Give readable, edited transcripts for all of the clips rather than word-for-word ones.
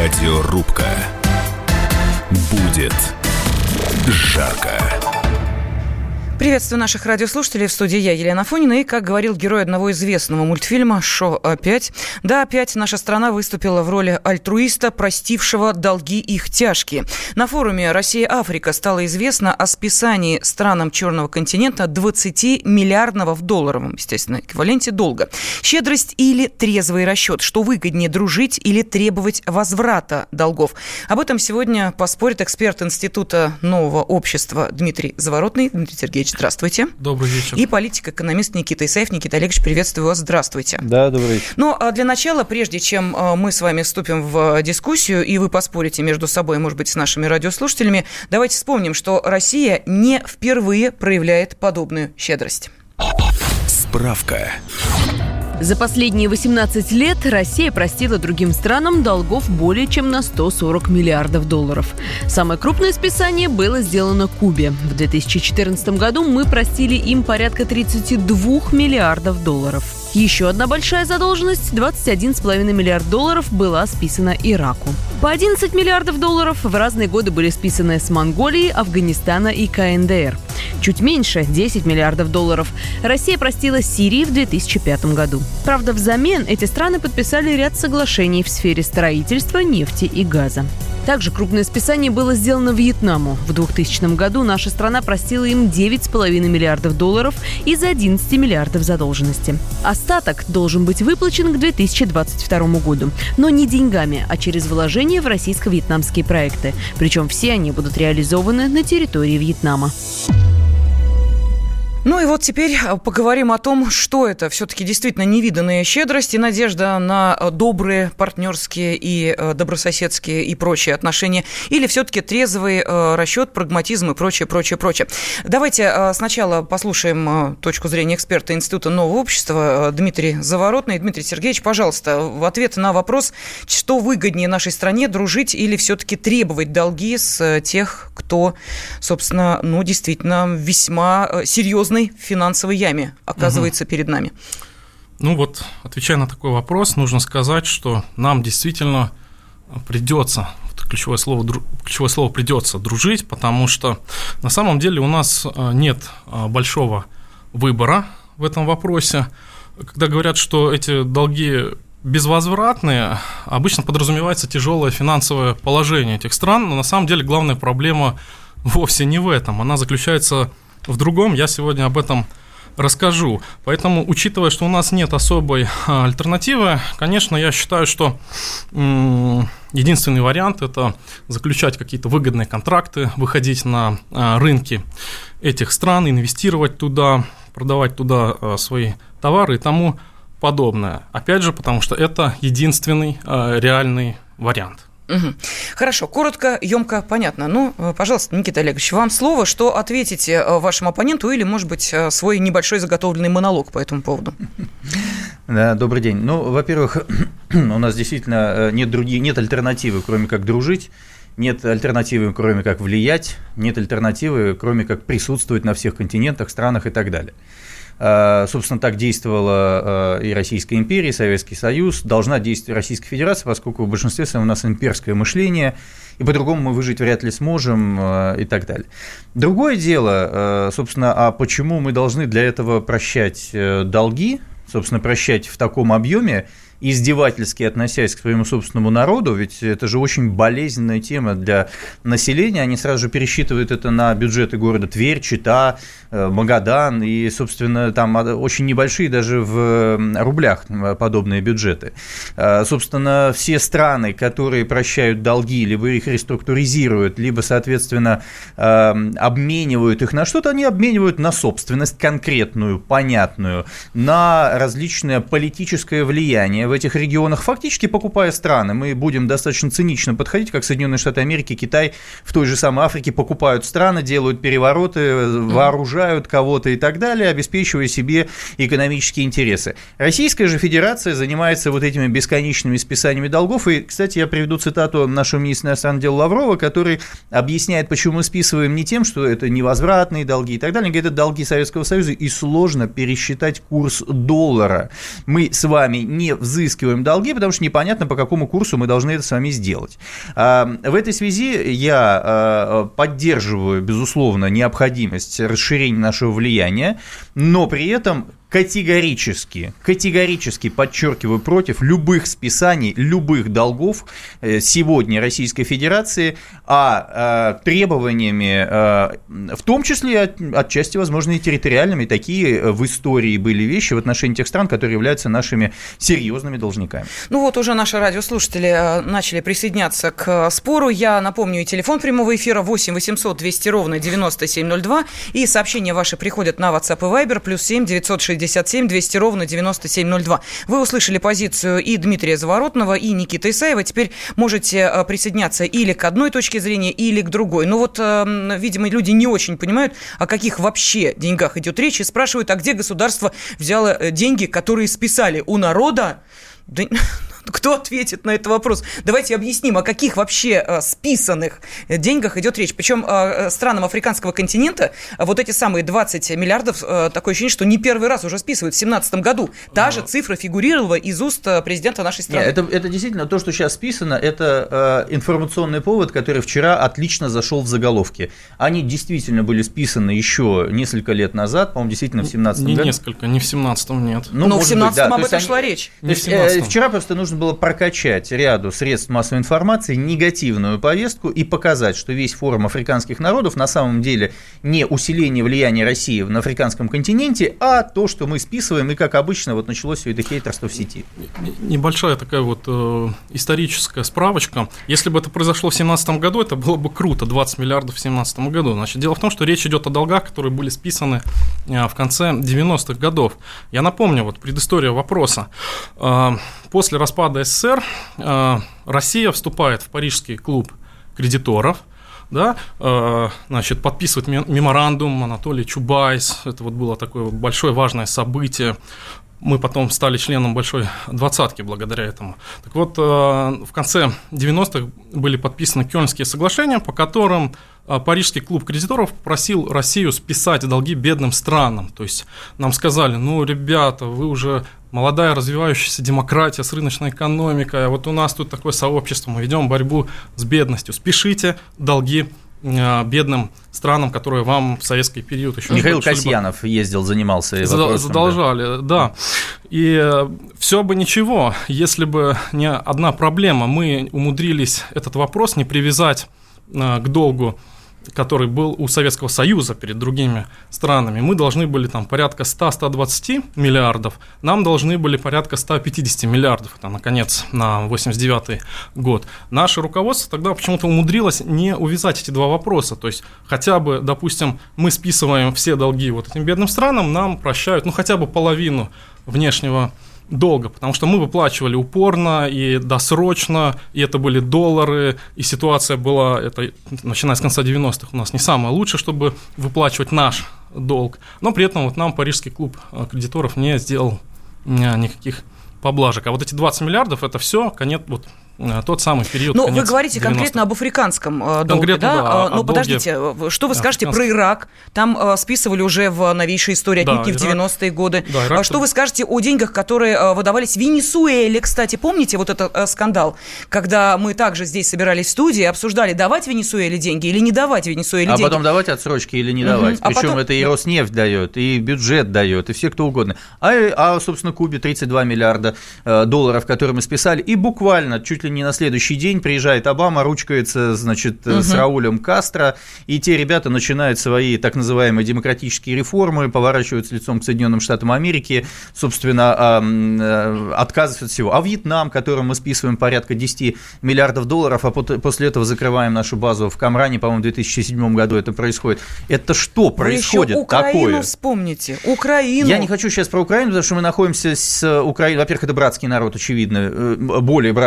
Радиорубка. Будет жарко. Приветствую наших радиослушателей. В студии я, Елена Афонина. И, как говорил герой одного известного мультфильма, шо опять? Да, опять наша страна выступила в роли альтруиста, простившего долги их тяжкие. На форуме «Россия-Африка» стало известно о списании странам Черного континента 20 миллиардного в долларовом, естественно, эквиваленте долга. Щедрость или трезвый расчет? Что выгоднее, дружить или требовать возврата долгов? Об этом сегодня поспорит эксперт Института нового общества Дмитрий Заворотный. Дмитрий Сергеевич, здравствуйте. Добрый вечер. И политик-экономист Никита Исаев. Никита Олегович, приветствую вас. Здравствуйте. Да, добрый вечер. Ну, а для начала, прежде чем мы с вами вступим в дискуссию, и вы поспорите между собой, может быть, с нашими радиослушателями, давайте вспомним, что Россия не впервые проявляет подобную щедрость. Справка. За последние 18 лет Россия простила другим странам долгов более чем на 140 миллиардов долларов. Самое крупное списание было сделано Кубе. В 2014 году мы простили им порядка 32 миллиардов долларов. Еще одна большая задолженность – 21,5 миллиард долларов была списана Ираку. По 11 миллиардов долларов в разные годы были списаны с Монголии, Афганистана и КНДР. Чуть меньше – 10 миллиардов долларов Россия простила Сирии в 2005 году. Правда, взамен эти страны подписали ряд соглашений в сфере строительства, нефти и газа. Также крупное списание было сделано Вьетнаму. В 2000 году наша страна простила им 9,5 миллиардов долларов из 11 миллиардов задолженности. Остаток должен быть выплачен к 2022 году. Но не деньгами, а через вложения в российско-вьетнамские проекты. Причем все они будут реализованы на территории Вьетнама. Ну и вот теперь поговорим о том, что это все-таки действительно невиданная щедрость и надежда на добрые партнерские и добрососедские и прочие отношения, или все-таки трезвый расчет, прагматизм и прочее. Давайте сначала послушаем точку зрения эксперта Института нового общества Дмитрий Заворотный. Дмитрий Сергеевич, пожалуйста, в ответ на вопрос, что выгоднее нашей стране, дружить или все-таки требовать долги с тех, кто, собственно, действительно весьма серьезный в финансовой яме оказывается перед нами. Ну вот, отвечая на такой вопрос, нужно сказать, что нам действительно придется, ключевое слово придется дружить, потому что на самом деле у нас нет большого выбора в этом вопросе. Когда говорят, что эти долги безвозвратные, обычно подразумевается тяжелое финансовое положение этих стран, но на самом деле главная проблема вовсе не в этом, она заключается в другом, я сегодня об этом расскажу. Поэтому, учитывая, что у нас нет особой альтернативы, конечно, я считаю, что единственный вариант – это заключать какие-то выгодные контракты, выходить на рынки этих стран, инвестировать туда, продавать туда свои товары и тому подобное. Опять же, потому что это единственный реальный вариант. Угу. Хорошо, коротко, емко, понятно. Ну, пожалуйста, Никита Олегович, вам слово, что ответите вашему оппоненту или, может быть, свой небольшой заготовленный монолог по этому поводу. Да, добрый день. Ну, во-первых, у нас действительно нет альтернативы, кроме как дружить, нет альтернативы, кроме как влиять, нет альтернативы, кроме как присутствовать на всех континентах, странах и так далее. Собственно, так действовала и Российская империя, и Советский Союз, должна действовать Российская Федерация, поскольку в большинстве своем у нас имперское мышление, и по-другому мы выжить вряд ли сможем и так далее. Другое дело, собственно, а почему мы должны для этого прощать долги, собственно, прощать в таком объеме, издевательски относясь к своему собственному народу, ведь это же очень болезненная тема для населения, они сразу же пересчитывают это на бюджеты города Тверь, Чита, Магадан, и, собственно, там очень небольшие даже в рублях подобные бюджеты. Собственно, все страны, которые прощают долги, либо их реструктуризируют, либо, соответственно, обменивают их на что-то, они обменивают на собственность конкретную, понятную, на различное политическое влияние в этих регионах, фактически покупая страны. Мы будем достаточно цинично подходить, как Соединенные Штаты Америки, Китай в той же самой Африке покупают страны, делают перевороты, вооружают кого-то и так далее, обеспечивая себе экономические интересы. Российская же Федерация занимается вот этими бесконечными списаниями долгов. И, кстати, я приведу цитату нашего министра иностранных дел Лаврова, который объясняет, почему мы списываем не тем, что это невозвратные долги и так далее. Он говорит, это долги Советского Союза, и сложно пересчитать курс доллара. Мы с вами не в взыскиваем долги, потому что непонятно, по какому курсу мы должны это с вами сделать. В этой связи я поддерживаю, безусловно, необходимость расширения нашего влияния, но при этом категорически, подчеркиваю, против любых списаний, любых долгов сегодня Российской Федерации, требованиями, в том числе отчасти, возможно, и территориальными. Такие в истории были вещи в отношении тех стран, которые являются нашими серьезными должниками. Ну вот уже наши радиослушатели начали присоединяться к спору. Я напомню, и телефон прямого эфира 8 800 200 ровно 9702, и сообщения ваши приходят на WhatsApp и Viber, +7 967 200 ровно 9702. Вы услышали позицию и Дмитрия Заворотного, и Никиты Исаева. Теперь можете присоединяться или к одной точке зрения, или к другой. Но вот, видимо, люди не очень понимают, о каких вообще деньгах идет речь, и спрашивают, а где государство взяло деньги, которые списали у народа? Да... Кто ответит на этот вопрос? Давайте объясним, о каких вообще списанных деньгах идет речь. Причем странам африканского континента вот эти самые 20 миллиардов, такое ощущение, что не первый раз уже списывают. В 2017 году та же цифра фигурировала из уст президента нашей страны. Нет, это действительно то, что сейчас списано, это информационный повод, который вчера отлично зашел в заголовки. Они действительно были списаны еще несколько лет назад, по-моему, действительно в 2017 году. Не несколько, не в 2017-м, нет. Но в 2017-м об этом шла речь. Вчера просто нужно было прокачать ряду средств массовой информации негативную повестку и показать, что весь форум африканских народов на самом деле не усиление влияния России на африканском континенте, а то, что мы списываем, и, как обычно, вот началось все это хейтерство в сети. Небольшая такая вот историческая справочка. Если бы это произошло в 2017 году, это было бы круто, 20 миллиардов в 2017 году. Значит, дело в том, что речь идет о долгах, которые были списаны в конце 90-х годов. Я напомню, вот предыстория вопроса. После распада СССР Россия вступает в Парижский клуб кредиторов, да, значит, подписывает меморандум Анатолий Чубайс, это вот было такое большое важное событие. Мы потом стали членом большой двадцатки благодаря этому. Так вот, в конце 90-х были подписаны Кёльнские соглашения, по которым Парижский клуб кредиторов просил Россию списать долги бедным странам. То есть нам сказали, ну, ребята, вы уже молодая развивающаяся демократия с рыночной экономикой, а вот у нас тут такое сообщество, мы ведем борьбу с бедностью, спешите долги бедным странам, которые вам в советский период еще... Михаил Касьянов ездил, занимался вопросом. Задолжали, да. И все бы ничего, если бы не одна проблема. Мы умудрились этот вопрос не привязать к долгу, который был у Советского Союза перед другими странами. Мы должны были там порядка 100-120 миллиардов, нам должны были порядка 150 миллиардов, это, наконец, на 89-й год. Наше руководство тогда почему-то умудрилось не увязать эти два вопроса, то есть хотя бы, допустим, мы списываем все долги вот этим бедным странам, нам прощают, ну, хотя бы половину внешнего долго, потому что мы выплачивали упорно и досрочно, и это были доллары, и ситуация была, это, начиная с конца 90-х, у нас не самая лучшая, чтобы выплачивать наш долг, но при этом вот нам Парижский клуб кредиторов не сделал никаких поблажек. А вот эти 20 миллиардов – это все, конец, вот, тот самый период. Но вы говорите 90-х. Конкретно об африканском долге, да? Но подождите, что вы скажете про Ирак? Там списывали уже в новейшей истории, отнюдь не в 90-е годы. Да, что вы скажете о деньгах, которые выдавались Венесуэле? Кстати, помните вот этот скандал, когда мы также здесь собирались в студии, обсуждали, давать Венесуэле деньги или не давать Венесуэле деньги? А потом давать отсрочки или не давать. Причем потом... это и Роснефть дает, и бюджет дает, и все кто угодно. Собственно, Кубе 32 миллиарда долларов, которые мы списали, и буквально чуть ли не на следующий день приезжает Обама, ручкается, значит, с Раулем Кастро, и те ребята начинают свои так называемые демократические реформы, поворачиваются лицом к Соединенным Штатам Америки, собственно, отказываются от всего. А Вьетнам, которым мы списываем порядка 10 миллиардов долларов, а после этого закрываем нашу базу в Камране, по-моему, в 2007 году это происходит. Это что происходит такое? Вы еще Украину такое? Вспомните. Украину. Я не хочу сейчас про Украину, потому что мы находимся с Украиной. Во-первых, это братский народ, очевидно, более братский, чем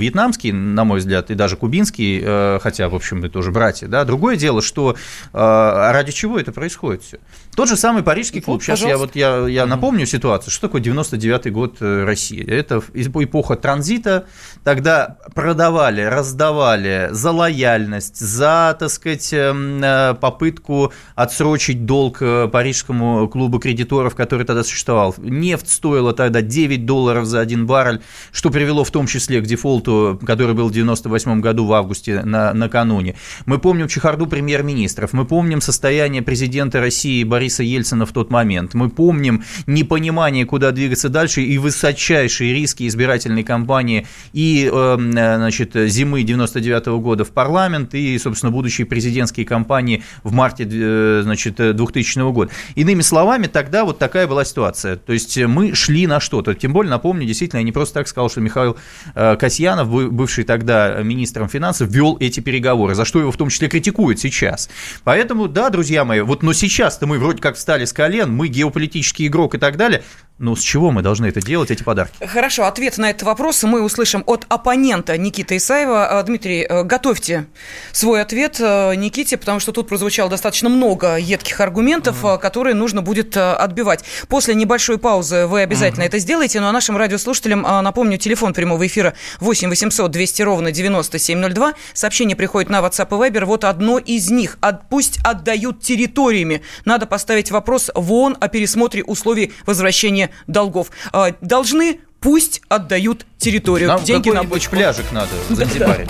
вьетнамский, на мой взгляд, и даже кубинский, хотя, в общем, это тоже братья, да. Другое дело, что ради чего это происходит все. Тот же самый Парижский клуб. Сейчас я напомню ситуацию. Что такое 99-й год России? Это эпоха транзита. Тогда продавали, раздавали за лояльность, за, так сказать, попытку отсрочить долг Парижскому клубу кредиторов, который тогда существовал. Нефть стоила тогда $9 за 1 баррель, что привело в том числе к дефолту, который был в 98 году в августе накануне. Мы помним чехарду премьер-министров, мы помним состояние президента России Бориса Ельцина в тот момент, мы помним непонимание, куда двигаться дальше, и высочайшие риски избирательной кампании и, значит, зимы 99 года в парламент, и, собственно, будущие президентские кампании в марте, значит, 2000 года. Иными словами, тогда вот такая была ситуация. То есть мы шли на что-то. Тем более, напомню, действительно, я не просто так сказал, что Михаил Касьянов, бывший тогда министром финансов, вел эти переговоры, за что его в том числе критикуют сейчас. Поэтому, да, друзья мои, вот, но сейчас-то мы вроде как встали с колен, мы геополитический игрок и так далее. Ну, с чего мы должны это делать, эти подарки? Хорошо, ответ на этот вопрос мы услышим от оппонента Никиты Исаева. Дмитрий, готовьте свой ответ Никите, потому что тут прозвучало достаточно много едких аргументов, которые нужно будет отбивать. После небольшой паузы вы обязательно это сделаете, ну а нашим радиослушателям напомню, телефон прямого эфира 8 800 200 ровно 9702. Сообщение приходит на WhatsApp и Viber. Вот одно из них. Пусть отдают территориями. Надо поставить вопрос в ООН о пересмотре условий возвращения долгов. Должны, пусть отдают территорию. Нам деньги на бочку. Пляжик надо в Занзибаре.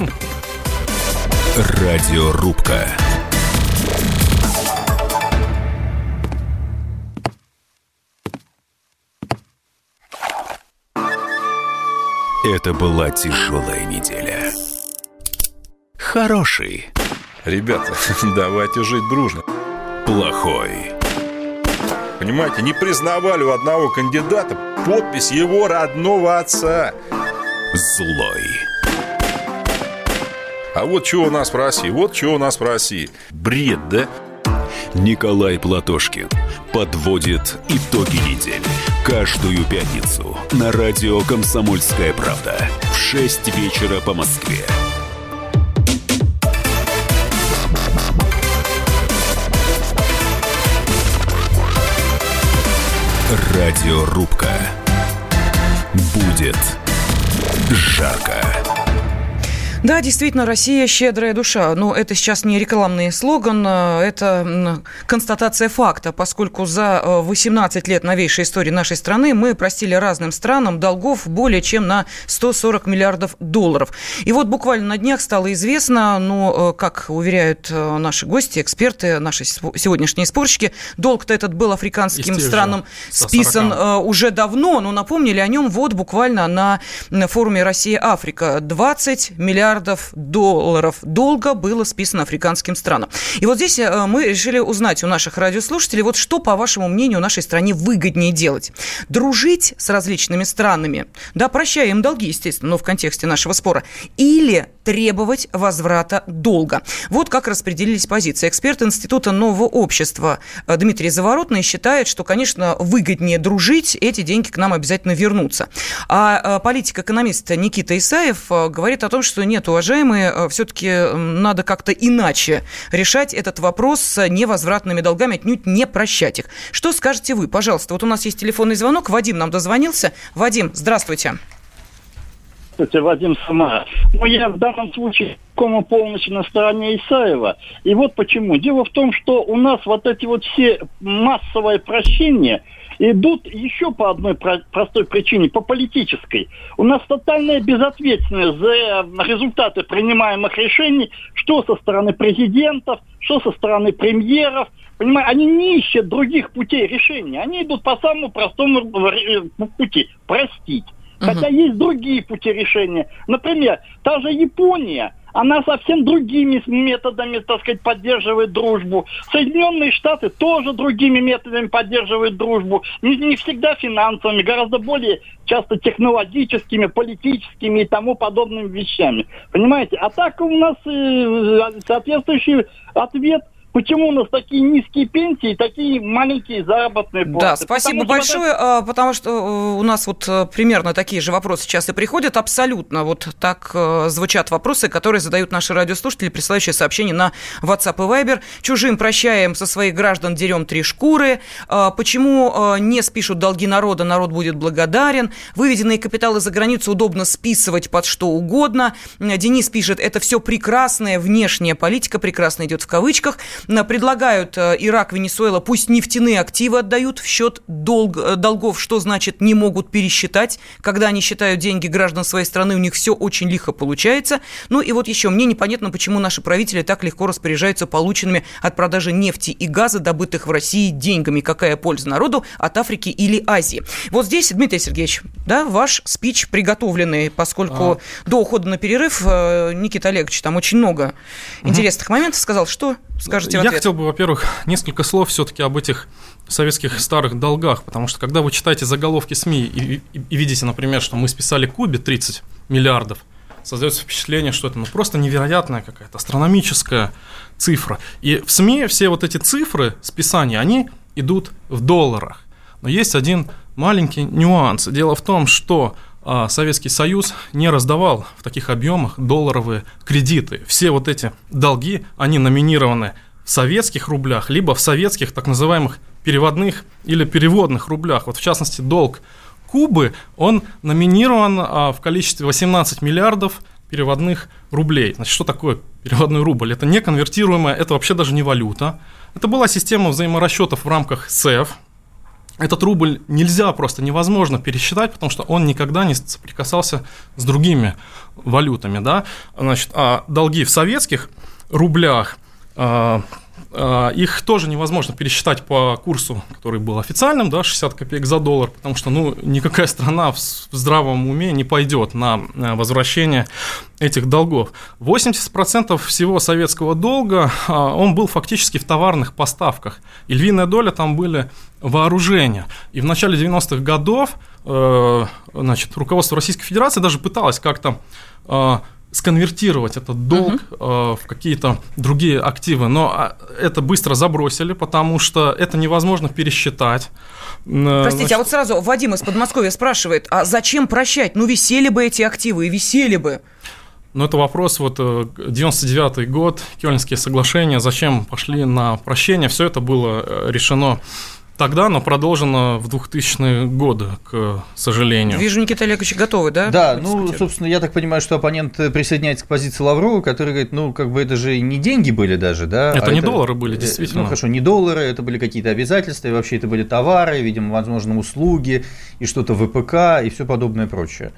Радиорубка. Это была тяжелая неделя. Хороший. Ребята, давайте жить дружно. Плохой. Понимаете, не признавали у одного кандидата подпись его родного отца. Злой. А вот что у нас в России, Бред, да? Николай Платошкин подводит итоги недели. Каждую пятницу на радио «Комсомольская правда» в 6 вечера по Москве. Радиорубка. Будет жарко. Да, действительно, Россия щедрая душа. Но это сейчас не рекламный слоган, это констатация факта, поскольку за 18 лет новейшей истории нашей страны мы простили разным странам долгов более чем на $140 миллиардов. И вот буквально на днях стало известно, ну, как уверяют наши гости, эксперты, наши сегодняшние спорщики, долг-то этот был африканским странам списан уже давно, но напомнили о нем вот буквально на форуме «Россия-Африка». 20 миллиардов долга было списано африканским странам. И вот здесь мы решили узнать у наших радиослушателей, вот что, по вашему мнению, нашей стране выгоднее делать? Дружить с различными странами, да, прощая им долги, естественно, но в контексте нашего спора, или требовать возврата долга? Вот как распределились позиции. Эксперт Института нового общества Дмитрий Заворотный считает, что, конечно, выгоднее дружить, эти деньги к нам обязательно вернутся. А политик-экономист Никита Исаев говорит о том, что нет, уважаемые, все-таки надо как-то иначе решать этот вопрос с невозвратными долгами, отнюдь не прощать их. Что скажете вы? Пожалуйста, вот у нас есть телефонный звонок. Вадим нам дозвонился. Вадим, здравствуйте. Здравствуйте, Вадим Самара. Ну, я в данном случае полностью на стороне Исаева. И вот почему. Дело в том, что у нас вот эти вот все массовые прощения идут еще по одной простой причине, по политической. У нас тотальная безответственность за результаты принимаемых решений, что со стороны президентов, что со стороны премьеров. Понимаете, они не ищут других путей решения. Они идут по самому простому пути – простить. Хотя есть другие пути решения. Например, та же Япония, она совсем другими методами, так сказать, поддерживает дружбу. Соединенные Штаты тоже другими методами поддерживают дружбу. Не всегда финансовыми, гораздо более часто технологическими, политическими и тому подобными вещами. Понимаете? А так у нас соответствующий ответ Почему у нас такие низкие пенсии и такие маленькие заработные платы? Да, спасибо большое, потому что у нас вот примерно такие же вопросы сейчас и приходят. Абсолютно вот так звучат вопросы, которые задают наши радиослушатели, присылающие сообщения на WhatsApp и Viber. Чужим прощаем, со своих граждан дерем 3 шкуры. Почему не спишут долги народа, народ будет благодарен. Выведенные капиталы за границу удобно списывать под что угодно. Денис пишет, это все прекрасная внешняя политика, прекрасно идет в кавычках. Предлагают Ирак, Венесуэла, пусть нефтяные активы отдают в счет долгов. Что значит не могут пересчитать? Когда они считают деньги граждан своей страны, у них все очень лихо получается. Ну и вот еще, мне непонятно, почему наши правители так легко распоряжаются полученными от продажи нефти и газа, добытых в России, деньгами. Какая польза народу от Африки или Азии? Вот здесь, Дмитрий Сергеевич, да, ваш спич приготовленный, поскольку до ухода на перерыв Никита Олегович там очень много интересных моментов сказал. Что скажете? Я хотел бы, во-первых, несколько слов все-таки об этих советских старых долгах, потому что когда вы читаете заголовки СМИ и видите, например, что мы списали Кубе 30 миллиардов, создается впечатление, что это просто невероятная какая-то астрономическая цифра. И в СМИ все вот эти цифры списания, они идут в долларах. Но есть один маленький нюанс. Дело в том, что Советский Союз не раздавал в таких объемах долларовые кредиты. Все вот эти долги, они номинированы в советских рублях, либо в советских так называемых переводных или переводных рублях. Вот в частности, долг Кубы, он номинирован в количестве 18 миллиардов переводных рублей. Значит, что такое переводной рубль? Это не конвертируемая, это вообще даже не валюта. Это была система взаиморасчетов в рамках СЭФ. Этот рубль нельзя, просто невозможно пересчитать, потому что он никогда не соприкасался с другими валютами. Да? Значит, а долги в советских рублях, их тоже невозможно пересчитать по курсу, который был официальным, да, 60 копеек за доллар, потому что никакая страна в здравом уме не пойдет на возвращение этих долгов. 80% всего советского долга, он был фактически в товарных поставках, и львиная доля там были вооружения. И в начале 90-х годов руководство Российской Федерации даже пыталось как-то сконвертировать этот долг в какие-то другие активы, но это быстро забросили, потому что это невозможно пересчитать. Простите, а вот сразу Вадим из Подмосковья спрашивает, а зачем прощать? Висели бы эти активы и висели бы. Это вопрос, 99-й год, Кёльнские соглашения, зачем пошли на прощение, все это было решено тогда, но продолжено в 2000-е годы, к сожалению. Вижу, Никита Олегович готовы, да? Да, собственно, я так понимаю, что оппонент присоединяется к позиции Лаврова, который говорит, это же не деньги были даже, да? Это не доллары были, действительно. Хорошо, не доллары, это были какие-то обязательства, и вообще это были товары, видимо, возможно, услуги, и что-то ВПК, и все подобное прочее.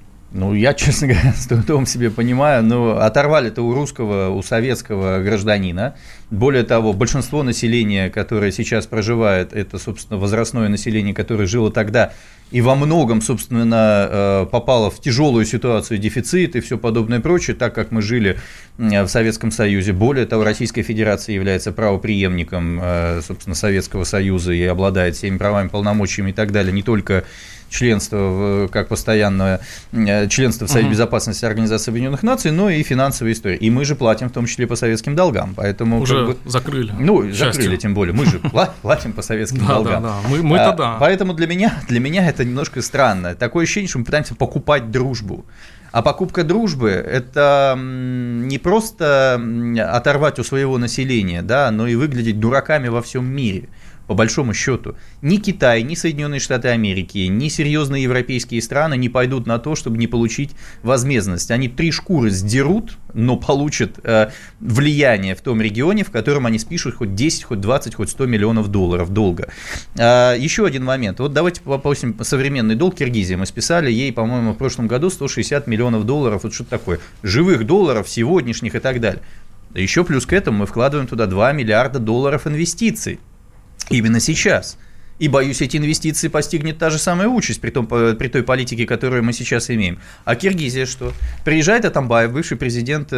Я, честно говоря, с трудом себе понимаю, оторвали-то у русского, у советского гражданина. Более того, большинство населения, которое сейчас проживает, это, собственно, возрастное население, которое жило тогда и во многом, собственно, попало в тяжелую ситуацию дефицита и все подобное прочее, так как мы жили в Советском Союзе. Более того, Российская Федерация является правопреемником, собственно, Советского Союза и обладает всеми правами, полномочиями и так далее, не только членство как постоянное членство в Совете Безопасности Организации Объединенных Наций, но и финансовая история. И мы же платим в том числе по советским долгам. Поэтому уже закрыли. Закрыли, тем более. Мы же платим по советским долгам. Да. Мы-то да. Поэтому для меня это немножко странно. Такое ощущение, что мы пытаемся покупать дружбу. А покупка дружбы – это не просто оторвать у своего населения, да, но и выглядеть дураками во всем мире. По большому счету, ни Китай, ни Соединенные Штаты Америки, ни серьезные европейские страны не пойдут на то, чтобы не получить возмездность. Они 3 шкуры сдерут, но получат влияние в том регионе, в котором они спишут хоть 10, хоть 20, хоть 100 миллионов долларов долга. Еще один момент. Давайте попросим современный долг Киргизии. Мы списали ей, по-моему, в прошлом году 160 миллионов долларов. Вот что такое? Живых долларов, сегодняшних и так далее. Еще плюс к этому мы вкладываем туда 2 миллиарда долларов инвестиций. Именно сейчас. И, боюсь, эти инвестиции постигнет та же самая участь при той политике, которую мы сейчас имеем. А Киргизия что? Приезжает Атамбаев, бывший президент,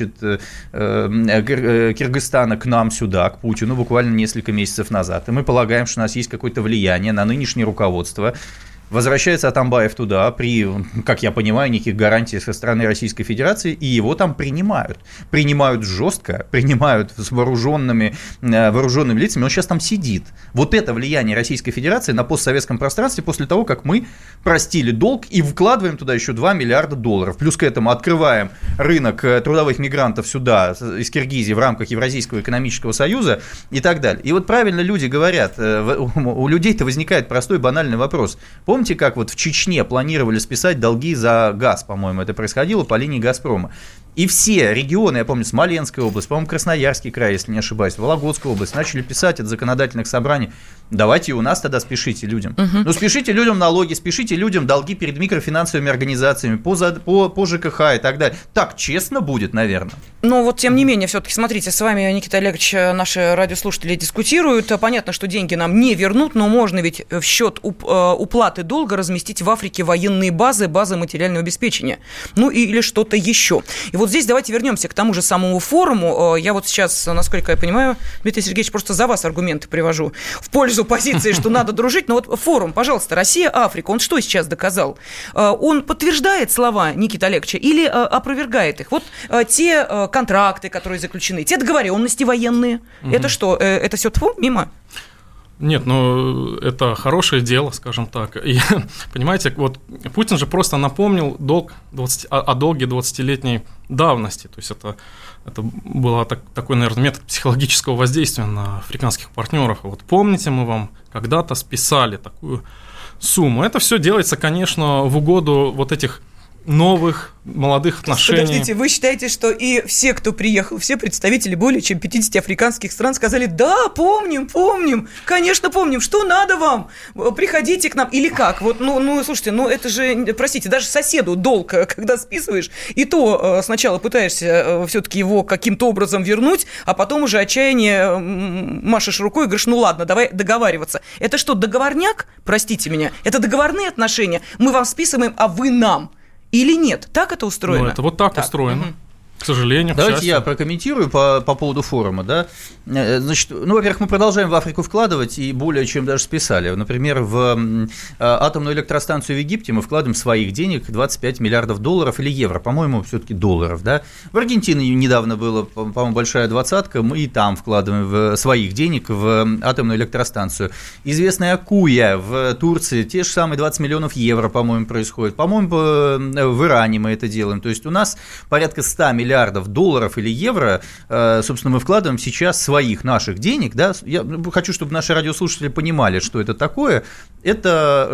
Кыргызстана, к нам сюда, к Путину, буквально несколько месяцев назад. И мы полагаем, что у нас есть какое-то влияние на нынешнее руководство. Возвращается Атамбаев туда при, как я понимаю, неких гарантий со стороны Российской Федерации, и его там принимают. Принимают жестко, принимают с вооруженными лицами. Он сейчас там сидит. Вот это влияние Российской Федерации на постсоветском пространстве после того, как мы простили долг и вкладываем туда еще $2 миллиарда. Плюс к этому открываем рынок трудовых мигрантов сюда, из Киргизии, в рамках Евразийского экономического союза и так далее. И вот правильно люди говорят, у людей-то возникает простой банальный вопрос. Помните, как вот в Чечне планировали списать долги за газ, по-моему, это происходило по линии «Газпрома». И все регионы, я помню, Смоленская область, по-моему, Красноярский край, если не ошибаюсь, Вологодская область, начали писать от законодательных собраний: давайте и у нас тогда спешите людям. Ну, спешите людям налоги, спешите людям долги перед микрофинансовыми организациями, по ЖКХ и так далее. Так честно будет, наверное. Но вот, тем не менее, все-таки, смотрите, с вами, Никита Олегович, наши радиослушатели дискутируют. Понятно, что деньги нам не вернут, но можно ведь в счет уплаты долга разместить в Африке военные базы материального обеспечения. Ну, или что-то еще. И вот здесь давайте вернемся к тому же самому форуму. Я вот сейчас, насколько я понимаю, Дмитрий Сергеевич, просто за вас аргументы привожу в пользу позиции, что надо дружить. Но вот форум, пожалуйста, Россия-Африка, он что сейчас доказал? Он подтверждает слова Никиты Олеговича или опровергает их? Вот те контракты, которые заключены, те договоренности военные, это что, это все мимо? Нет, ну это хорошее дело, скажем так. И, понимаете, вот Путин же просто напомнил о долге 20-летней давности. То есть это был такой, наверное, метод психологического воздействия на африканских партнеров. Вот помните, мы вам когда-то списали такую сумму. Это все делается, конечно, в угоду вот этих новых молодых отношений. Подождите, вы считаете, что и все, кто приехал, все представители более чем 50 африканских стран сказали: да, помним, конечно, помним, что надо вам, приходите к нам, или как? Вот, слушайте, это же, простите, даже соседу долг, когда списываешь, и то сначала пытаешься все-таки его каким-то образом вернуть, а потом уже отчаяние машешь рукой и говоришь: ну ладно, давай договариваться. Это что, договорняк? Простите меня, это договорные отношения? Мы вам списываем, а вы нам. Или нет? Так это устроено? Ну, это вот так устроено. К сожалению, давайте я прокомментирую по поводу форума. Да? Значит, во-первых, мы продолжаем в Африку вкладывать и более чем даже списали. Например, в атомную электростанцию в Египте мы вкладываем своих денег $25 миллиардов или евро, по-моему, все-таки долларов. Да? В Аргентине недавно было, по-моему, большая двадцатка, мы и там вкладываем своих денег в атомную электростанцию. Известная Акуя в Турции, те же самые 20 миллионов евро, по-моему, происходит. По-моему, в Иране мы это делаем. То есть у нас порядка 100 миллиардов долларов или евро, собственно, мы вкладываем сейчас своих, наших денег. Да? Я хочу, чтобы наши радиослушатели понимали, что это такое. Это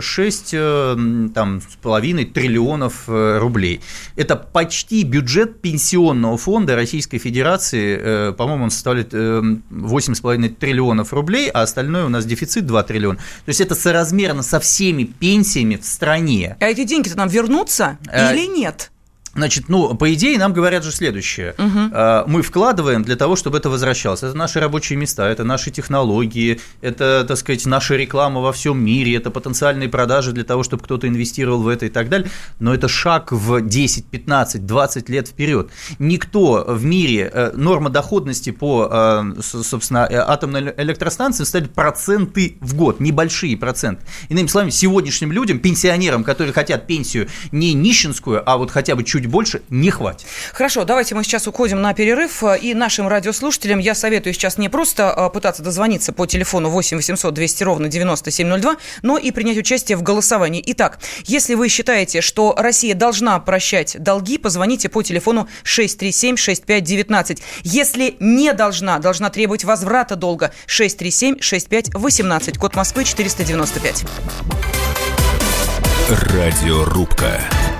6,5 триллионов рублей. Это почти бюджет пенсионного фонда Российской Федерации. По-моему, он составляет 8,5 триллионов рублей, а остальное у нас дефицит 2 триллиона. То есть это соразмерно со всеми пенсиями в стране. А эти деньги-то нам вернутся или нет? Значит, по идее, нам говорят же следующее. Мы вкладываем для того, чтобы это возвращалось. Это наши рабочие места, это наши технологии, это, так сказать, наша реклама во всем мире, это потенциальные продажи для того, чтобы кто-то инвестировал в это и так далее. Но это шаг в 10, 15, 20 лет вперед. Никто в мире, норма доходности по, собственно, атомной электростанции составит проценты в год, небольшие проценты. Иными словами, сегодняшним людям, пенсионерам, которые хотят пенсию не нищенскую, а вот хотя бы чуть больше, не хватит. Хорошо, давайте мы сейчас уходим на перерыв. И нашим радиослушателям я советую сейчас не просто пытаться дозвониться по телефону 8 800 200 ровно 9702, но и принять участие в голосовании. Итак, если вы считаете, что Россия должна прощать долги, позвоните по телефону 637-6519. Если не должна требовать возврата долга, 637-6518, код Москвы 495. Радиорубка.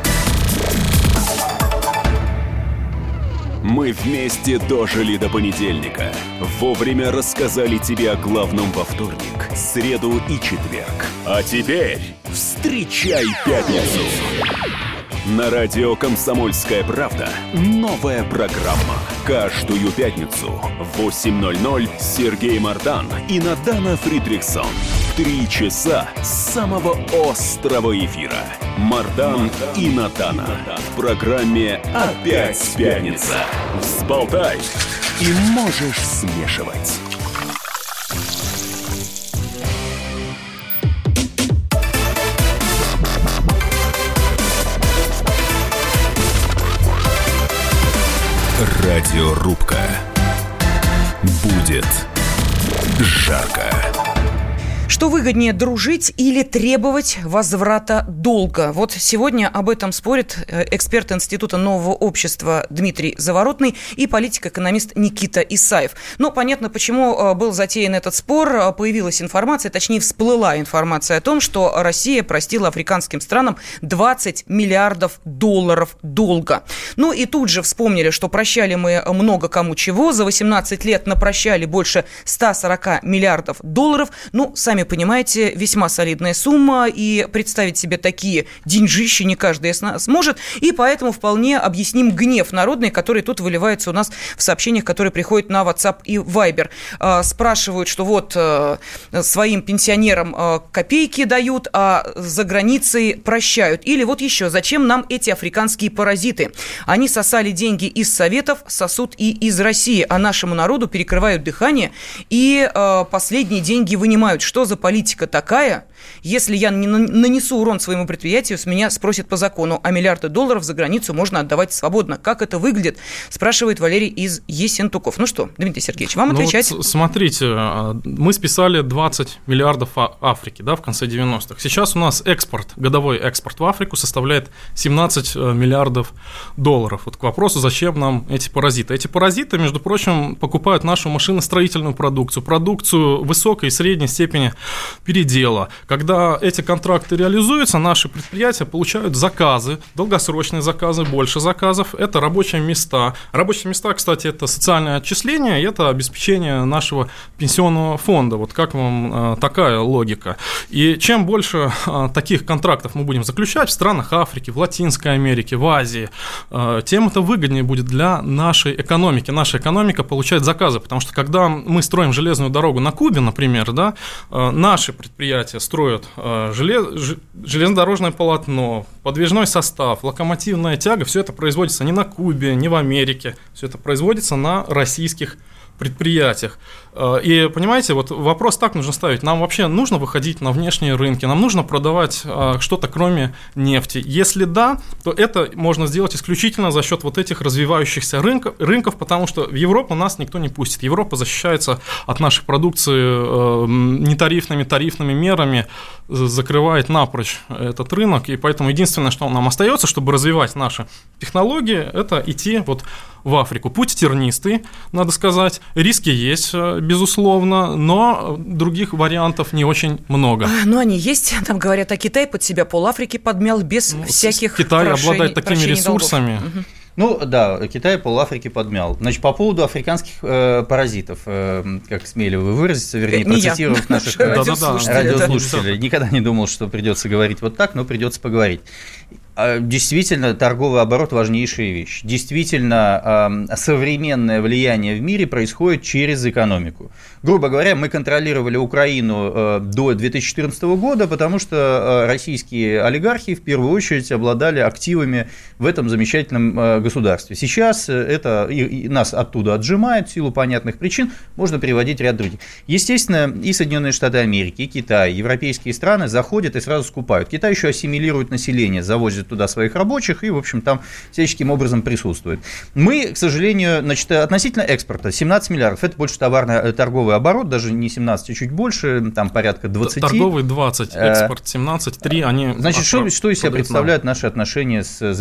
Мы вместе дожили до понедельника. Вовремя рассказали тебе о главном во вторник, среду и четверг. А теперь встречай пятницу. На радио «Комсомольская правда» новая программа. Каждую пятницу в 8:00 Сергей Мардан и Надана Фридрихсон. 3 часа самого острого эфира. Мардан и Надана. В программе «Опять пятница». Взболтай и можешь смешивать. Радиорубка. Будет жарко. Что выгоднее, дружить или требовать возврата долга? Вот сегодня об этом спорит эксперт Института нового общества Дмитрий Заворотный и политик-экономист Никита Исаев. Но понятно, почему был затеян этот спор. Появилась информация, точнее всплыла информация о том, что Россия простила африканским странам 20 миллиардов долларов долга. Ну и тут же вспомнили, что прощали мы много кому чего. За 18 лет напрощали больше 140 миллиардов долларов. Ну, сами понимаете, весьма солидная сумма, и представить себе такие деньжищи не каждый из нас сможет, и поэтому вполне объясним гнев народный, который тут выливается у нас в сообщениях, которые приходят на WhatsApp и Viber. Спрашивают, что вот своим пенсионерам копейки дают, а за границей прощают. Или вот еще, зачем нам эти африканские паразиты? Они сосали деньги из Советов, сосут и из России, а нашему народу перекрывают дыхание и последние деньги вынимают. Что за политика такая? Если я не нанесу урон своему предприятию, с меня спросят по закону, а миллиарды долларов за границу можно отдавать свободно. Как это выглядит? Спрашивает Валерий из Ессентуков. Ну что, Дмитрий Сергеевич, вам отвечать? Вот смотрите, мы списали 20 миллиардов Африки, да, в конце 90-х. Сейчас у нас годовой экспорт в Африку составляет 17 миллиардов долларов. Вот к вопросу, зачем нам эти паразиты. Эти паразиты, между прочим, покупают нашу машиностроительную продукцию высокой и средней степени передела. Когда эти контракты реализуются, наши предприятия получают заказы, долгосрочные заказы, больше заказов. Это рабочие места. Рабочие места, кстати, это социальное отчисление, и это обеспечение нашего пенсионного фонда. Вот как вам такая логика? И чем больше таких контрактов мы будем заключать в странах Африки, в Латинской Америке, в Азии, тем это выгоднее будет для нашей экономики. Наша экономика получает заказы, потому что когда мы строим железную дорогу на Кубе, например, да, наши предприятия строят железнодорожное полотно, подвижной состав, локомотивная тяга, все это производится не на Кубе, не в Америке, все это производится на российских предприятиях. И, понимаете, вот вопрос так нужно ставить. Нам вообще нужно выходить на внешние рынки, нам нужно продавать что-то кроме нефти. Если да, то это можно сделать исключительно за счет вот этих развивающихся рынков, потому что в Европу нас никто не пустит. Европа защищается от нашей продукции тарифными мерами, закрывает напрочь этот рынок, и поэтому единственное, что нам остается, чтобы развивать наши технологии, это идти вот в Африку. Путь тернистый, надо сказать, риски есть, безусловно, но других вариантов не очень много. Ну, они есть, там говорят, а Китай под себя пол-Африки подмял без всяких Китай обладает такими ресурсами. Ну да, Китай пол-Африки подмял. Значит, по поводу африканских паразитов, как смели вы выразиться, вернее, процитировав наших радиослушателей. Никогда не думал, что придется говорить вот так, но придется поговорить. Действительно, торговый оборот – важнейшая вещь. Действительно, современное влияние в мире происходит через экономику. Грубо говоря, мы контролировали Украину до 2014 года, потому что российские олигархи в первую очередь обладали активами в этом замечательном государстве. Сейчас это и нас оттуда отжимают в силу понятных причин, можно приводить ряд других. Естественно, и Соединенные Штаты Америки, и Китай, европейские страны заходят и сразу скупают. Китай еще ассимилирует население, завозит туда своих рабочих и, в общем, там всяческим образом присутствует. Мы, к сожалению, значит, относительно экспорта 17 миллиардов, это больше торговый оборот, даже не 17, а чуть больше, там порядка 20. Торговый 20, экспорт 17, 3, они... Значит, что из себя представляют наши отношения с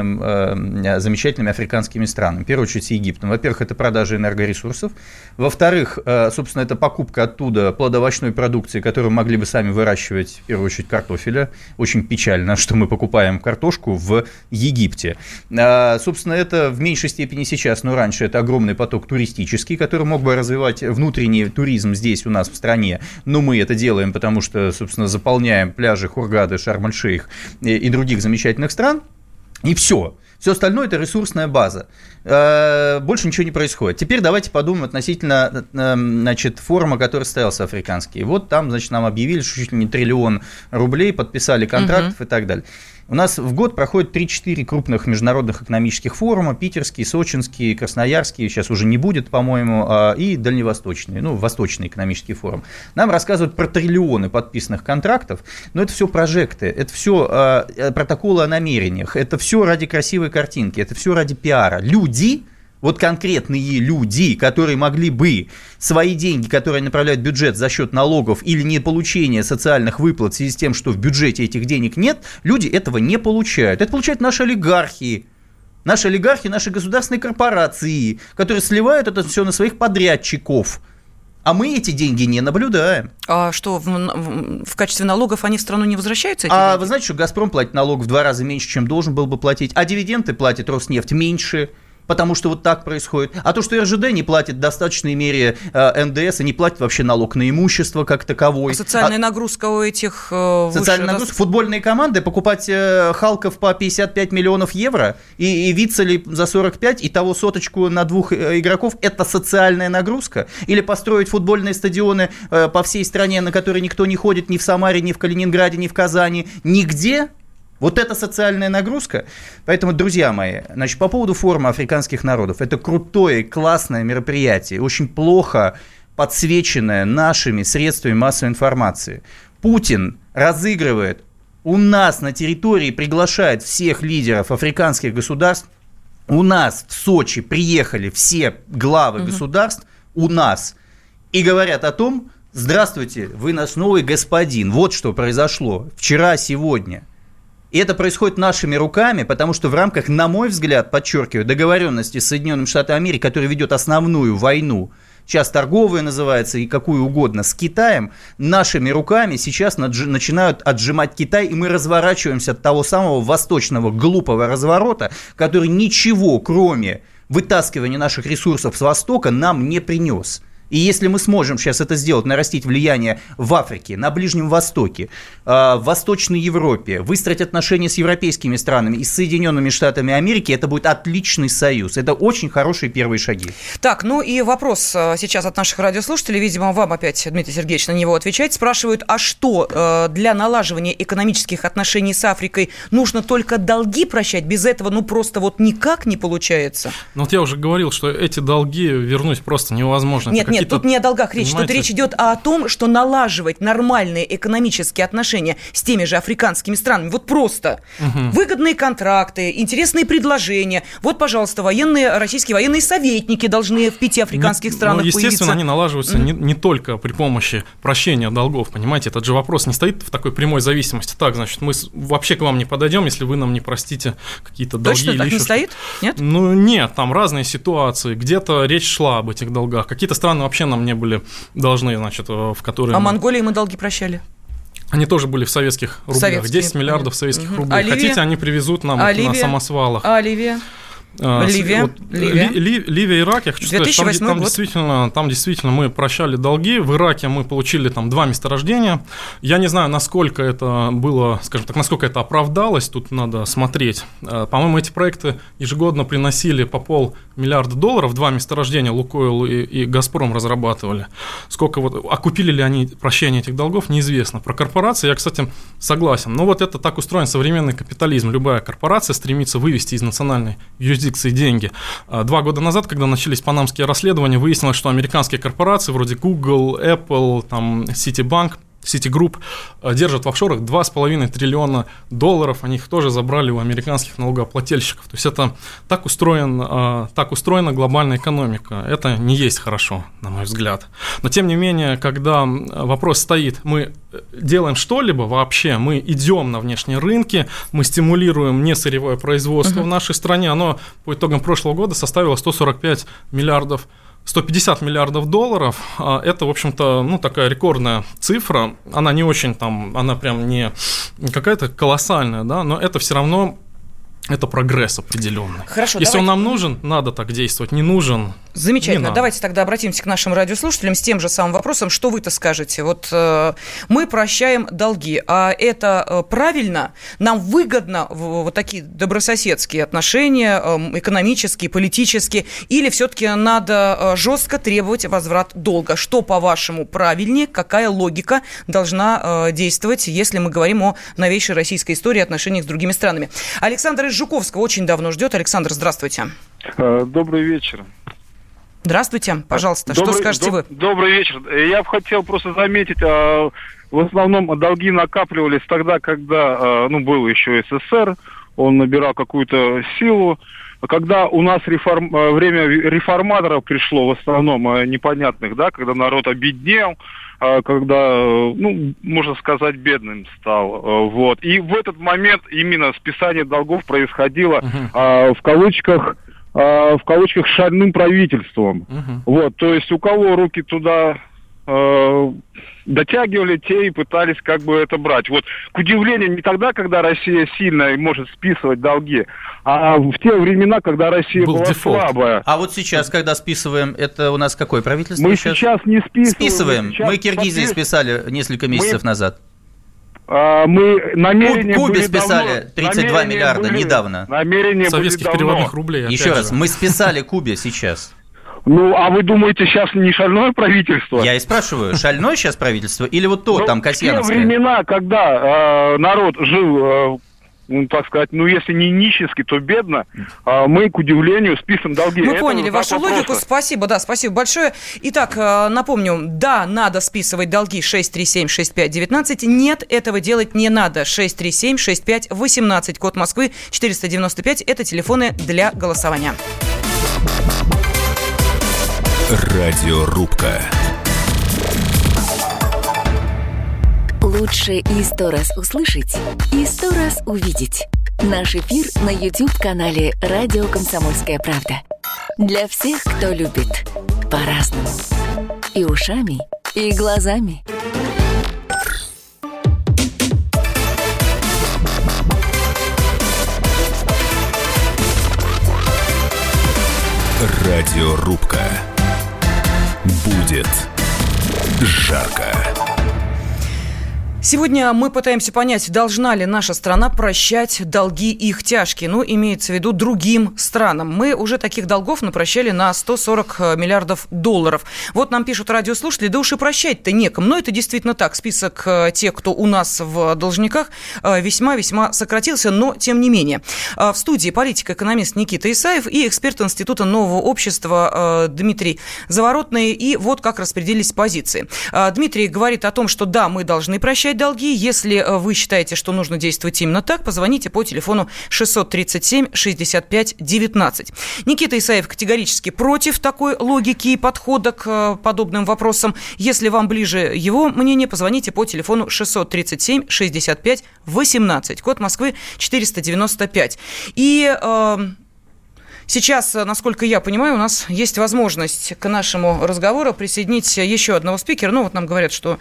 замечательными африканскими странами? В первую очередь с Египтом. Во-первых, это продажа энергоресурсов. Во-вторых, собственно, это покупка оттуда плодоовощной продукции, которую могли бы сами выращивать, в первую очередь, картофеля. Очень печально, что мы покупаем картошку в Египте. Собственно, это в меньшей степени сейчас, но раньше это огромный поток туристический, который мог бы развивать внутренний туризм здесь у нас в стране. Но мы это делаем, потому что, собственно, заполняем пляжи Хургады, Шарм-эль-Шейх и других замечательных стран. И все. Все остальное – это ресурсная база. Больше ничего не происходит. Теперь давайте подумаем относительно, значит, форума, который состоялся африканский. Вот там, значит, нам объявили, что чуть ли не 1 триллион рублей, подписали контрактов и так далее. У нас в год проходит 3-4 крупных международных экономических форума: питерский, сочинский, красноярский, сейчас уже не будет, по-моему, и дальневосточный, восточный экономический форум. Нам рассказывают про триллионы подписанных контрактов, но это все прожекты, это все протоколы о намерениях, это все ради красивой картинки, это все ради пиара. Люди вот конкретные люди, которые могли бы свои деньги, которые направляют в бюджет за счет налогов или не получения социальных выплат в связи с тем, что в бюджете этих денег нет, люди этого не получают. Это получают наши олигархи. Наши олигархи, наши государственные корпорации, которые сливают это все на своих подрядчиков. А мы эти деньги не наблюдаем. А что, в качестве налогов они в страну не возвращаются? Вы знаете, что «Газпром» платит налог в 2 раза меньше, чем должен был бы платить, а дивиденды платит «Роснефть» меньше, потому что вот так происходит. А то, что РЖД не платит в достаточной мере НДС и не платит вообще налог на имущество как таковой. Социальная нагрузка у этих социальная нагрузка. Футбольные команды покупать Халков по 55 миллионов евро и Вицелей за 45, и того соточку на 2 игроков – это социальная нагрузка? Или построить футбольные стадионы по всей стране, на которые никто не ходит ни в Самаре, ни в Калининграде, ни в Казани, нигде? Вот это социальная нагрузка. Поэтому, друзья мои, значит, по поводу форума африканских народов. Это крутое, классное мероприятие, очень плохо подсвеченное нашими средствами массовой информации. Путин разыгрывает у нас на территории, приглашает всех лидеров африканских государств. У нас в Сочи приехали все главы государств, у нас, и говорят о том: здравствуйте, вы наш новый господин. Вот что произошло вчера, сегодня. И это происходит нашими руками, потому что в рамках, на мой взгляд, подчеркиваю, договоренности с Соединенными Штатами Америки, которая ведет основную войну, сейчас торговая называется и какую угодно, с Китаем, нашими руками сейчас начинают отжимать Китай, и мы разворачиваемся от того самого восточного глупого разворота, который ничего, кроме вытаскивания наших ресурсов с Востока, нам не принес. И если мы сможем сейчас это сделать, нарастить влияние в Африке, на Ближнем Востоке, в Восточной Европе, выстроить отношения с европейскими странами и с Соединенными Штатами Америки, это будет отличный союз. Это очень хорошие первые шаги. Так, ну и вопрос сейчас от наших радиослушателей. Видимо, вам опять, Дмитрий Сергеевич, на него отвечать. Спрашивают, а что для налаживания экономических отношений с Африкой нужно только долги прощать? Без этого просто вот никак не получается? Ну вот я уже говорил, что эти долги вернуть просто невозможно. Нет, тут не о долгах речь. Тут речь идет о том, что налаживать нормальные экономические отношения с теми же африканскими странами. Вот просто. Выгодные контракты, интересные предложения. Вот, пожалуйста, российские военные советники должны в 5 африканских странах появиться. Естественно, они налаживаются не только при помощи прощения долгов, понимаете? Этот же вопрос не стоит в такой прямой зависимости. Так, значит, мы вообще к вам не подойдем, если вы нам не простите какие-то долги. Точно так не стоит? Нет? Нет, там разные ситуации. Где-то речь шла об этих долгах. Какие-то страны вообще нам не были должны, значит, в которые... А Монголии мы долги прощали? Они тоже были в советских рублях. 10 миллиардов советских рублей. А Хотите, они привезут нам на самосвалах. А Ливия? Ливия, Ирак, я хочу сказать, там действительно мы прощали долги. В Ираке мы получили там 2 месторождения. Я не знаю, насколько это было, скажем так, насколько это оправдалось, тут надо смотреть. По-моему, эти проекты ежегодно приносили по $500 миллиарда, 2 месторождения Лукойл и Газпром разрабатывали. Сколько окупили ли они прощение этих долгов, неизвестно. Про корпорации я, кстати, согласен. Но вот это так устроен современный капитализм. Любая корпорация стремится вывести из национальной юрисдикции деньги. 2 года назад, когда начались панамские расследования, выяснилось, что американские корпорации вроде Google, Apple, там, Citigroup держат в офшорах $2,5 триллиона. Они их тоже забрали у американских налогоплательщиков. То есть это так устроена глобальная экономика. Это не есть хорошо, на мой взгляд. Но тем не менее, когда вопрос стоит, мы делаем что-либо вообще, мы идем на внешние рынки, мы стимулируем несырьевое производство в нашей стране, оно по итогам прошлого года составило $150 миллиардов. Это, в общем-то, такая рекордная цифра. Она не очень она прям не какая-то колоссальная, да, но это все равно это прогресс определенный. Хорошо, если он нам нужен, надо так действовать. Не нужен. Замечательно. Давайте тогда обратимся к нашим радиослушателям с тем же самым вопросом. Что вы-то скажете? Вот мы прощаем долги, а это правильно? Нам выгодно вот такие добрососедские отношения, экономические, политические, или все-таки надо жестко требовать возврат долга? Что, по-вашему, правильнее? Какая логика должна действовать, если мы говорим о новейшей российской истории отношениях с другими странами? Александр из Жуковского очень давно ждет. Александр, здравствуйте. Добрый вечер. Здравствуйте, пожалуйста, что скажете вы? Добрый вечер. Я бы хотел просто заметить, в основном долги накапливались тогда, когда был еще СССР, он набирал какую-то силу, когда у нас время реформаторов пришло, в основном непонятных, да, когда народ обеднел, когда, можно сказать, бедным стал. Вот. И в этот момент именно списание долгов происходило в кавычках шальным правительством. Вот. То есть у кого руки туда дотягивали, те и пытались как бы это брать. Вот, к удивлению, не тогда, когда Россия сильная и может списывать долги, а в те времена, когда Россия была слабая. А вот сейчас, когда списываем, это у нас какое правительство? Мы сейчас не списываем. Мы Киргизии списали несколько месяцев назад. Мы намерения Кубе были списали давно, 32 миллиарда недавно. Намерения советских были переводных рублей. Еще раз, мы списали Кубе сейчас. А вы думаете, сейчас не шальное правительство? Я и спрашиваю, шальное сейчас правительство или вот то, там, Касьяновское? В те времена, когда народ жил, так сказать, если не нищенски, то бедно, мы, к удивлению, списываем долги. Мы поняли вашу логику, спасибо большое. Итак, напомню, да, надо списывать долги 637-6519, нет, этого делать не надо. 637-6518, код Москвы 495, это телефоны для голосования. Радиорубка. Лучше и 100 раз услышать, и 100 раз увидеть. Наш эфир на YouTube-канале «Радио Комсомольская правда». Для всех, кто любит по-разному. И ушами, и глазами. Радиорубка. Будет жарко. Сегодня мы пытаемся понять, должна ли наша страна прощать долги их тяжкие, имеется в виду другим странам. Мы уже таких долгов напрощали на 140 миллиардов долларов. Вот нам пишут радиослушатели, да уж и прощать-то некому. Но это действительно так. Список тех, кто у нас в должниках, весьма-весьма сократился, но тем не менее. В студии политик-экономист Никита Исаев и эксперт Института нового общества Дмитрий Заворотный. И вот как распределились позиции. Дмитрий говорит о том, что да, мы должны прощать долги. Если вы считаете, что нужно действовать именно так, позвоните по телефону 637-65-19. Никита Исаев категорически против такой логики и подхода к подобным вопросам. Если вам ближе его мнение, позвоните по телефону 637-65-18, код Москвы 495. И сейчас, насколько я понимаю, у нас есть возможность к нашему разговору присоединить еще одного спикера. Вот нам говорят, что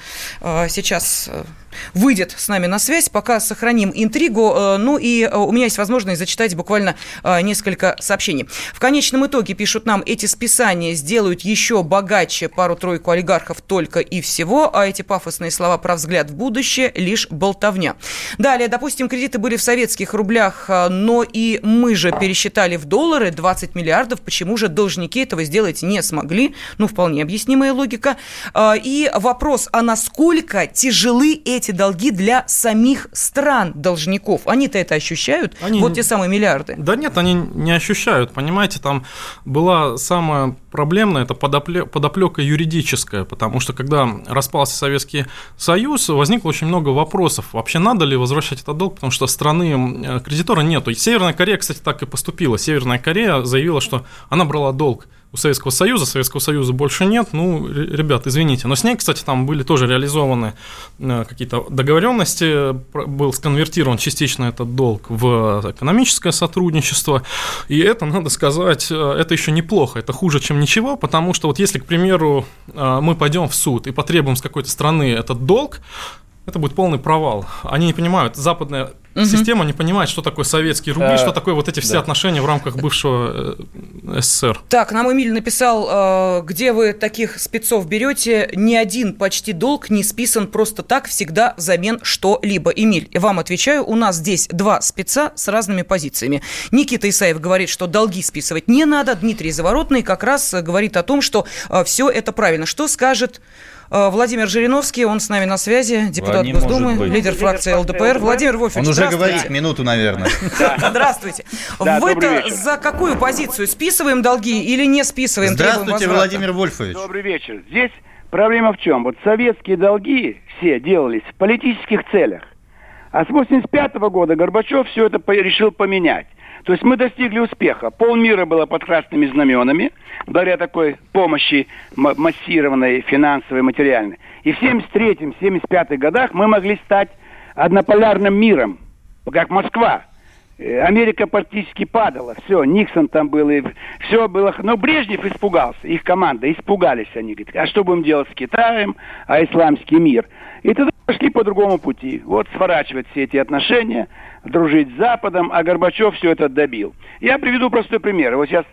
сейчас выйдет с нами на связь. Пока сохраним интригу. И у меня есть возможность зачитать буквально несколько сообщений. В конечном итоге, пишут нам, эти списания сделают еще богаче пару-тройку олигархов только и всего, а эти пафосные слова про взгляд в будущее – лишь болтовня. Далее, допустим, кредиты были в советских рублях, но и мы же пересчитали в доллары 20 миллиардов. Почему же должники этого сделать не смогли? Вполне объяснимая логика. И вопрос, а насколько тяжелы эти долги для самих стран-должников? Они-то это ощущают? Те самые миллиарды. Да нет, они не ощущают. Понимаете, там была самая проблемная, это подоплека юридическая, потому что когда распался Советский Союз, возникло очень много вопросов. Вообще надо ли возвращать этот долг, потому что страны кредитора нету. Северная Корея, кстати, так и поступила. Северная Корея заявила, что она брала долг у Советского Союза больше нет, ребят, извините. Но с ней, кстати, там были тоже реализованы какие-то договоренности, был сконвертирован частично этот долг в экономическое сотрудничество, и это, надо сказать, это еще неплохо, это хуже, чем ничего, потому что если, к примеру, мы пойдем в суд и потребуем с какой-то страны этот долг, это будет полный провал. Они не понимают, западная система не понимает, что такое советские рубли, что такое эти все отношения в рамках бывшего СССР. Так, нам Эмиль написал, где вы таких спецов берете, ни один почти долг не списан просто так, всегда взамен что-либо. Эмиль, вам отвечаю, у нас здесь два спеца с разными позициями. Никита Исаев говорит, что долги списывать не надо, Дмитрий Заворотный как раз говорит о том, что все это правильно. Что скажет Владимир Жириновский, он с нами на связи, депутат Госдумы, лидер фракции ЛДПР. Владимир Вольфович, он уже говорит минуту, наверное. Здравствуйте. Вы-то за какую позицию? Списываем долги или не списываем? Здравствуйте, Владимир Вольфович. Добрый вечер. Здесь проблема в чем? Советские долги все делались в политических целях. А с 1985 года Горбачев все это решил поменять. То есть мы достигли успеха. Полмира было под красными знаменами, благодаря такой помощи массированной, финансовой, материальной. И в 1973-1975 годах мы могли стать однополярным миром, как Москва. Америка практически падала. Все, Никсон там был, и все было. Но Брежнев испугался, их команда, испугались они. Говорят, а что будем делать с Китаем, а исламский мир? И тогда пошли по другому пути. Вот сворачивать все эти отношения, дружить с Западом, а Горбачев все это добил. Я приведу простой пример. Вот сейчас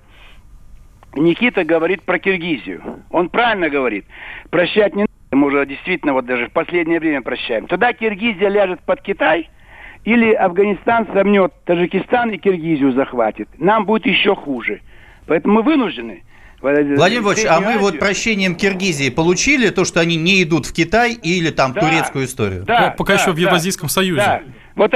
Никита говорит про Киргизию. Он правильно говорит. Прощать не надо. Мы уже действительно вот даже в последнее время прощаем. Тогда Киргизия ляжет под Китай, или Афганистан сомнет Таджикистан и Киргизию захватит. Нам будет еще хуже. Поэтому мы вынуждены. Владимир Владимирович, а мы вот прощением Киргизии получили то, что они не идут в Китай или там турецкую историю? Да, пока еще в Евразийском союзе. Да. Вот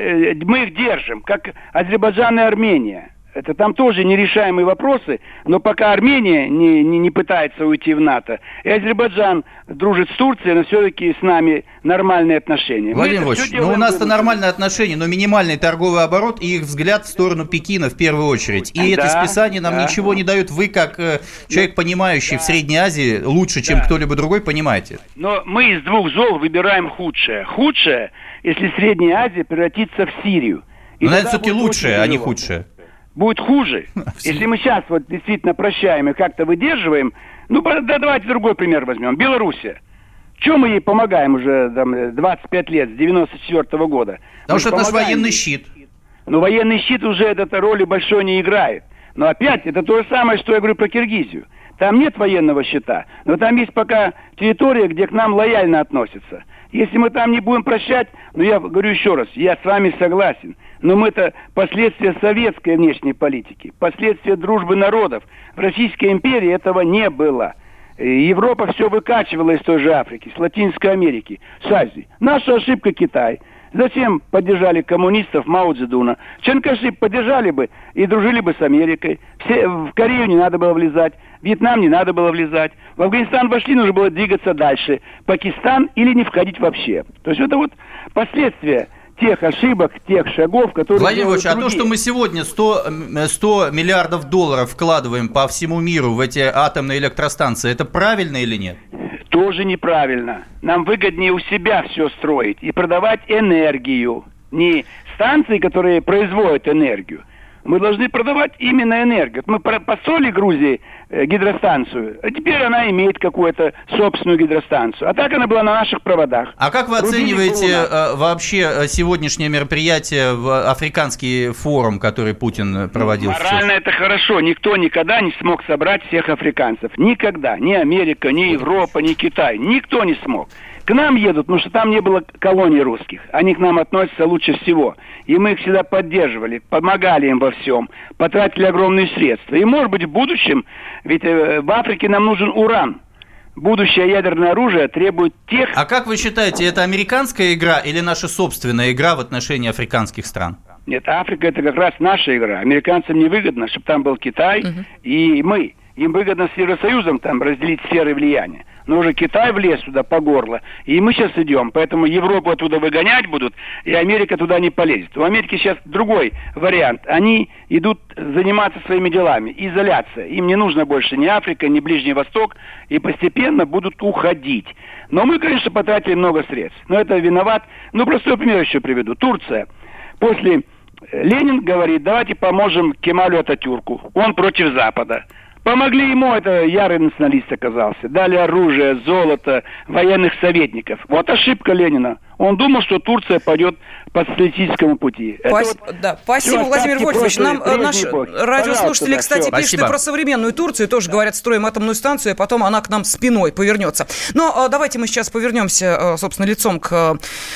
мы их держим, как Азербайджан и Армения. Это там тоже нерешаемые вопросы, но пока Армения не пытается уйти в НАТО, и Азербайджан дружит с Турцией, но все-таки с нами нормальные отношения. Владимир Владимирович, у нас-то нормальные отношения, но минимальный торговый оборот и их взгляд в сторону Пекина в первую очередь. И это списание нам ничего не дает. Вы, как человек, понимающий в Средней Азии, лучше, чем кто-либо другой, понимаете. Но мы из двух зол выбираем худшее. Худшее, если Средняя Азия превратится в Сирию. Но это все-таки лучшее, а не худшее. Будет хуже. Если мы сейчас вот действительно прощаем и как-то выдерживаем, давайте другой пример возьмем. Белоруссия. Чего мы ей помогаем уже там, 25 лет, с 94 года? Потому что это наш военный щит. Но военный щит уже этой роли большой не играет. Но опять, это то же самое, что я говорю про Киргизию. Там нет военного щита, но там есть пока территория, где к нам лояльно относятся. Если мы там не будем прощать, я говорю еще раз, я с вами согласен, но это последствия советской внешней политики, последствия дружбы народов. В Российской империи этого не было. Европа все выкачивала из той же Африки, с Латинской Америки, с Азии. Наша ошибка Китай. Затем поддержали коммунистов Мао Цзэдуна. Чанкаши поддержали бы и дружили бы с Америкой. В Корею не надо было влезать, в Вьетнам не надо было влезать. В Афганистан вошли, нужно было двигаться дальше. Пакистан или не входить вообще. То есть это вот последствия тех ошибок, тех шагов, которые... Владимир Владимирович, а то, что мы сегодня 100 миллиардов долларов вкладываем по всему миру в эти атомные электростанции, это правильно или нет? Тоже неправильно. Нам выгоднее у себя все строить и продавать энергию. Не станции, которые производят энергию. Мы должны продавать именно энергию. Мы построили Грузии гидростанцию, а теперь она имеет какую-то собственную гидростанцию. А так она была на наших проводах. А как вы оцениваете вообще сегодняшнее мероприятие, африканский форум, который Путин проводил? Морально это хорошо. Никто никогда не смог собрать всех африканцев. Никогда. Ни Америка, ни Европа, ни Китай. Никто не смог. К нам едут, потому что там не было колоний русских. Они к нам относятся лучше всего. И мы их всегда поддерживали, помогали им во всем, потратили огромные средства. И, может быть, в будущем, ведь в Африке нам нужен уран. Будущее ядерное оружие требует тех... А как вы считаете, это американская игра или наша собственная игра в отношении африканских стран? Нет, Африка – это как раз наша игра. Американцам невыгодно, чтобы там был Китай и мы. Им выгодно с Евросоюзом там разделить сферы влияния. Но уже Китай влез туда по горло, и мы сейчас идем. Поэтому Европу оттуда выгонять будут, и Америка туда не полезет. У Америки сейчас другой вариант. Они идут заниматься своими делами. Изоляция. Им не нужно больше ни Африка, ни Ближний Восток, и постепенно будут уходить. Но мы, конечно, потратили много средств. Но это виноват. Простой пример еще приведу. Турция. После Ленин говорит, давайте поможем Кемалю Ататюрку. Он против Запада. Помогли ему, это ярый националист оказался. Дали оружие, золото, военных советников. Вот ошибка Ленина. Он думал, что Турция пойдет по социалистическому пути. Спасибо, Владимир Вольфович. Нам наши радиослушатели, кстати, пишут про современную Турцию. Тоже говорят, строим атомную станцию, а потом она к нам спиной повернется. Но давайте мы сейчас повернемся, собственно, лицом к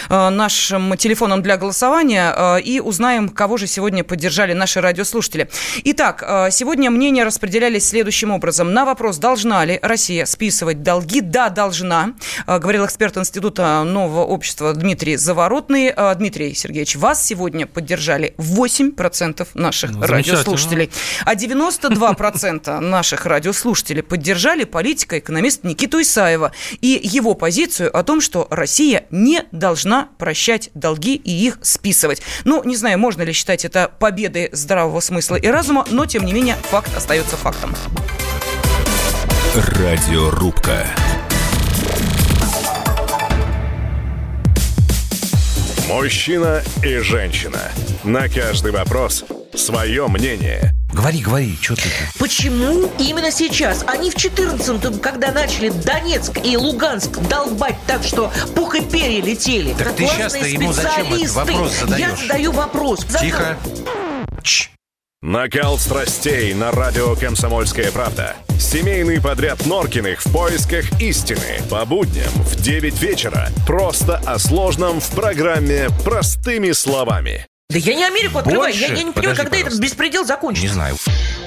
нашим телефонам для голосования и узнаем, кого же сегодня поддержали наши радиослушатели. Итак, сегодня мнения распределялись следующим образом. На вопрос, должна ли Россия списывать долги? Да, должна, говорил эксперт Института нового общества Дмитрий Заворотный. Дмитрий Сергеевич, вас сегодня поддержали 8% наших радиослушателей, а 92% наших радиослушателей поддержали политика-экономиста Никиту Исаева и его позицию о том, что Россия не должна прощать долги и их списывать. Ну, не знаю, можно ли считать это победой здравого смысла и разума, но, тем не менее, факт остается фактом. Радиорубка. Мужчина и женщина. На каждый вопрос свое мнение. Говори, что ты? Почему именно сейчас? Они в 14-м, когда начали Донецк и Луганск долбать так, что пух и перья летели. Так ты сейчас-то ему зачем этот вопрос задаешь? Я задаю вопрос. Тихо. Накал страстей на радио «Комсомольская правда». Семейный подряд Норкиных в поисках истины. По будням в 9 вечера. Просто о сложном в программе «Простыми словами». Да я не Америку открываю. Я не понимаю, когда этот беспредел закончится. Не знаю.